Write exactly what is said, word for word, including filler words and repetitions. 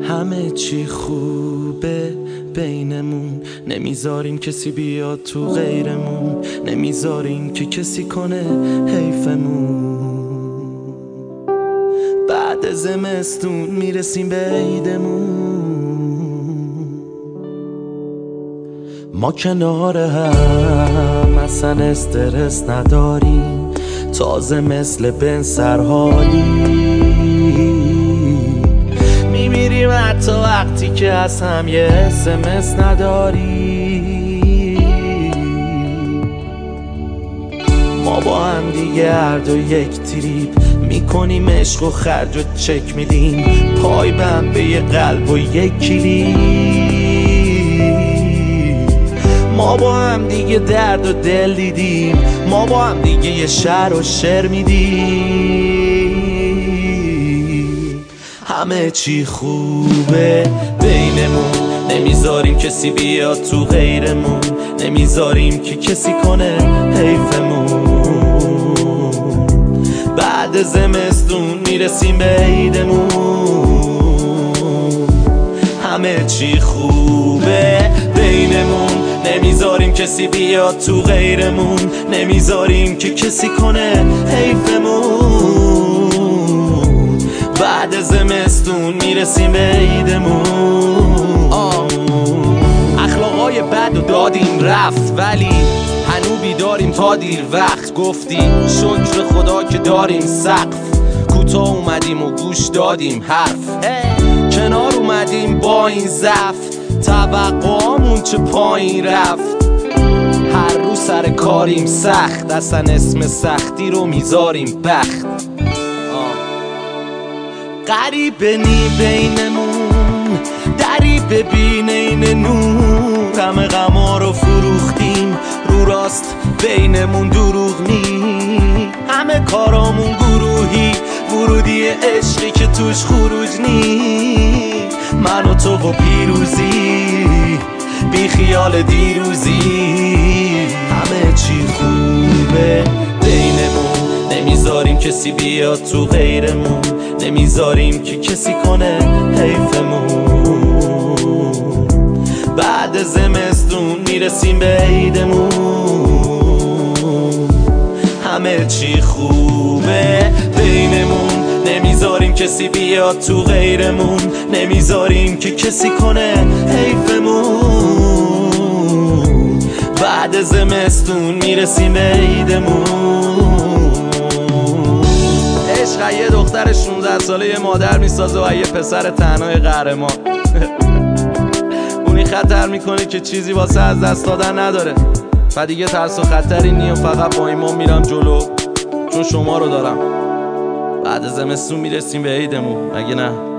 همه چی خوبه بینمون، نمیذاریم کسی بیاد تو غیرمون، نمیذاریم که کسی کنه حیفمون. بعد زمستون میرسیم به عیدمون، ما کنار هم اصلا استرس نداریم، تازه مثل بن سرحالی میمیریم حتی وقتی که از هم یه اسمس نداریم. ما با هم دیگه هر دو یک تریپ میکنیم، عشق و خرج و چک میدیم، پای بند به یه قلب و یک کلید. ما با هم دیگه درد و دل دیدیم، ما با هم دیگه یه شعر و شعر میدیم. همه چی خوبه بینمون، نمیذاریم کسی بیاد تو غیرمون، نمیذاریم که کسی کنه حیفمون. بعد زمستون میرسیم به عیدمون، همه چی خوبه بینمون، نمیذاریم کسی بیاد تو غیرمون، نمیذاریم که کسی کنه حیفمون. بعد زمستون میرسیم به عیدمون. اخلاقای بد و دادیم رفت، ولی هنو بیداریم تا دیر وقت. گفتی شکر خدا که داریم سقف، کوتاه اومدیم و گوش دادیم حرف، کنار اومدیم با این ضعف، توقعامون چه پایین رفت. هر روز سر کاریم سخت، اصلا اسم سختی رو میذاریم بخت. غریبه نی بینمون، دری ببین این نور، همه غما رو فروختیم، رو راست بینمون دروغ نی. همه کارامون گروهی، ورودی عشقی که توش خروج نی. من و تو و پیروزی، بی خیال دیروزی. همه چی خوبه بینمون، نمیذاریم کسی بیاد تو غیرمون، نمیذاریم که کسی کنه حیفمون. بعد زمستون میرسیم به عیدمون، همه چی خوبه بینمون، نمیذاریم کسی بیاد تو غیرمون، نمیذاریم که کسی کنه حیفمون. بعد زمستون میرسیم به عیدمون. عشق یه دختر شونزده ساله یه مادر میسازه و یه پسر تنهای قهرمان. اونی خطر میکنه که چیزی واسه از دست دادن نداره، و دیگه ترس و خطری نی و فقط با ایمان میرم جلو، چون شما رو دارم. بعد زمستون میرسیم به عیدمون، مگه نه؟